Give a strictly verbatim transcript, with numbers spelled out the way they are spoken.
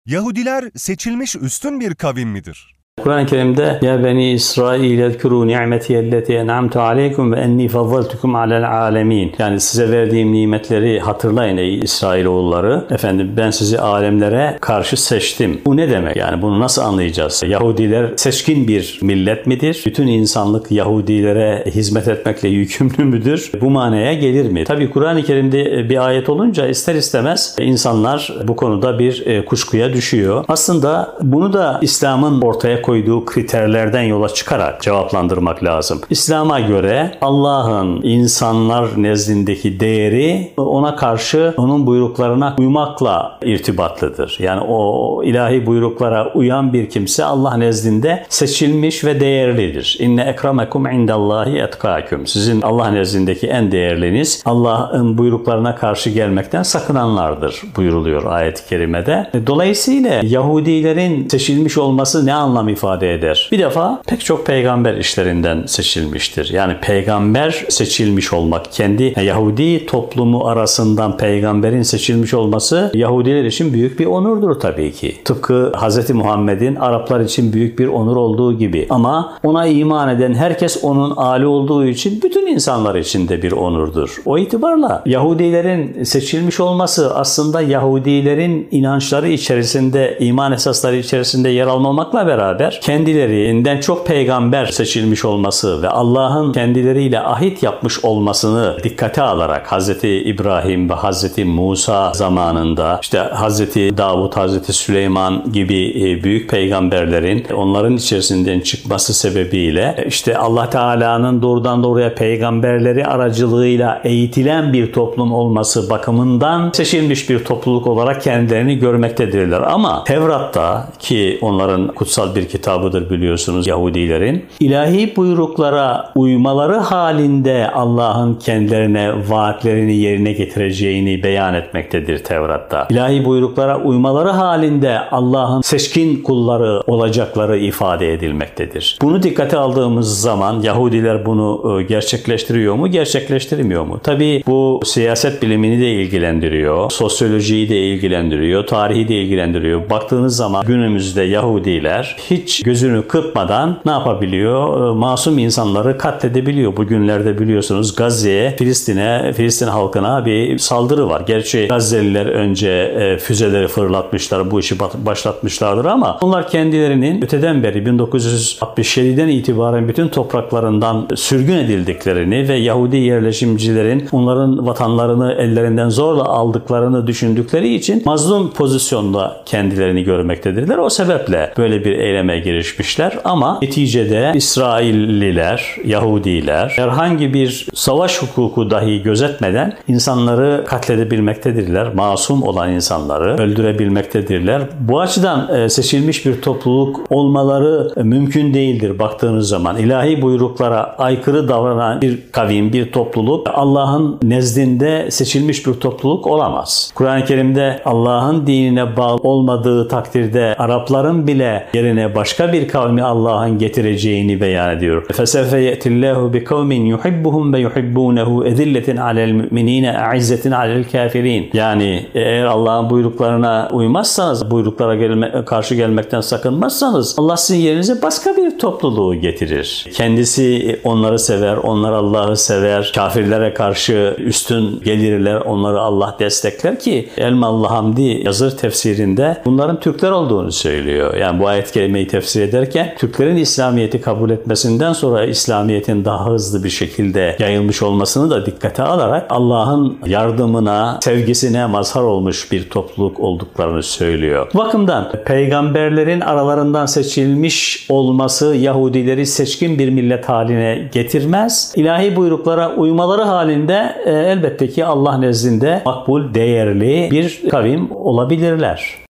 Yahudiler seçilmiş üstün bir kavim midir? Kur'an-ı Kerim'de ya beni İsrail ezkuru ni'metiyelleti en'amtu aleykum ve enni fazzaltukum alel alemin. Yani size verdiğim nimetleri hatırlayın ey İsrailoğulları. Efendim ben sizi alemlere karşı seçtim. Bu ne demek? Yani bunu nasıl anlayacağız? Yahudiler seçkin bir millet midir? Bütün insanlık Yahudilere hizmet etmekle yükümlü müdür? Bu manaya gelir mi? Tabii Kur'an-ı Kerim'de bir ayet olunca ister istemez insanlar bu konuda bir kuşkuya düşüyor. Aslında bunu da İslam'ın ortaya koyduğu kriterlerden yola çıkarak cevaplandırmak lazım. İslam'a göre Allah'ın insanlar nezdindeki değeri ona karşı onun buyruklarına uymakla irtibatlıdır. Yani o ilahi buyruklara uyan bir kimse Allah nezdinde seçilmiş ve değerlidir. İnne ekremekum indallahi etkâküm. Sizin Allah nezdindeki en değerliniz Allah'ın buyruklarına karşı gelmekten sakınanlardır buyuruluyor ayet-i kerimede. Dolayısıyla Yahudilerin seçilmiş olması ne anlam ifade eder? Bir defa pek çok peygamber işlerinden seçilmiştir. Yani peygamber seçilmiş olmak, kendi Yahudi toplumu arasından peygamberin seçilmiş olması Yahudiler için büyük bir onurdur tabii ki. Tıpkı Hz. Muhammed'in Araplar için büyük bir onur olduğu gibi. Ama ona iman eden herkes onun âli olduğu için bütün insanlar için de bir onurdur. O itibarla Yahudilerin seçilmiş olması aslında Yahudilerin inançları içerisinde, iman esasları içerisinde yer almamakla beraber kendilerinden çok peygamber seçilmiş olması ve Allah'ın kendileriyle ahit yapmış olmasını dikkate alarak Hz. İbrahim ve Hz. Musa zamanında işte Hz. Davud, Hz. Süleyman gibi büyük peygamberlerin onların içerisinden çıkması sebebiyle işte Allah Teala'nın doğrudan doğruya peygamberleri aracılığıyla eğitilen bir toplum olması bakımından seçilmiş bir topluluk olarak kendilerini görmektedirler. Ama Tevrat'ta, ki onların kutsal bir kitabıdır biliyorsunuz Yahudilerin, ilahi buyruklara uymaları halinde Allah'ın kendilerine vaatlerini yerine getireceğini beyan etmektedir Tevrat'ta. İlahi buyruklara uymaları halinde Allah'ın seçkin kulları olacakları ifade edilmektedir. Bunu dikkate aldığımız zaman Yahudiler bunu gerçekleştiriyor mu, gerçekleştirmiyor mu? Tabii bu siyaset bilimini de ilgilendiriyor, sosyolojiyi de ilgilendiriyor, tarihi de ilgilendiriyor. Baktığınız zaman günümüzde Yahudiler hiç gözünü kırpmadan ne yapabiliyor? Masum insanları katledebiliyor. Bugünlerde biliyorsunuz Gazze'ye, Filistin'e, Filistin halkına bir saldırı var. Gerçi Gazze'liler önce füzeleri fırlatmışlar, bu işi başlatmışlardır ama onlar kendilerinin öteden beri bin dokuz yüz altmış yediden itibaren bütün topraklarından sürgün edildiklerini ve Yahudi yerleşimcilerin onların vatanlarını ellerinden zorla aldıklarını düşündükleri için mazlum pozisyonda kendilerini görmektedirler. O sebeple böyle bir eyleme girişmişler ama neticede İsrailliler, Yahudiler herhangi bir savaş hukuku dahi gözetmeden insanları katledebilmektedirler. Masum olan insanları öldürebilmektedirler. Bu açıdan seçilmiş bir topluluk olmaları mümkün değildir baktığınız zaman. İlahi buyruklara aykırı davranan bir kavim, bir topluluk Allah'ın nezdinde seçilmiş bir topluluk olamaz. Kur'an-ı Kerim'de Allah'ın dinine bağlı olmadığı takdirde Arapların bile yerine başka bir kavmi Allah'ın getireceğini beyan ediyor. فَسَوْفَ يَأْتِ اللّٰهُ بِقَوْمٍ يُحِبُّهُمْ وَيُحِبُّونَهُ اَذِلَّةٍ عَلَى الْمُؤْمِنِينَ اَعِزَّةٍ عَلَى الْكَافِرِينَ. Yani eğer Allah'ın buyruklarına uymazsanız, buyruklara gelme, karşı gelmekten sakınmazsanız Allah sizin yerinize başka bir topluluğu getirir. Kendisi onları sever, onlar Allah'ı sever. Kafirlere karşı üstün gelirler, onları Allah destekler ki Elmalı Hamdi yazır tefsirinde bunların Türkler olduğunu söylüyor. Yani bu ayet kelimeyi tefsir ederken Türklerin İslamiyet'i kabul etmesinden sonra İslamiyet'in daha hızlı bir şekilde yayılmış olmasını da dikkate alarak Allah'ın yardımına, sevgisine mazhar olmuş bir topluluk olduklarını söylüyor. Bu bakımdan peygamberlerin aralarından seçilmiş olması Yahudileri seçkin bir millet haline getirmez. İlahi buyruklara uymaları halinde e, elbette ki Allah nezdinde makbul, değerli bir kavim olabilirler.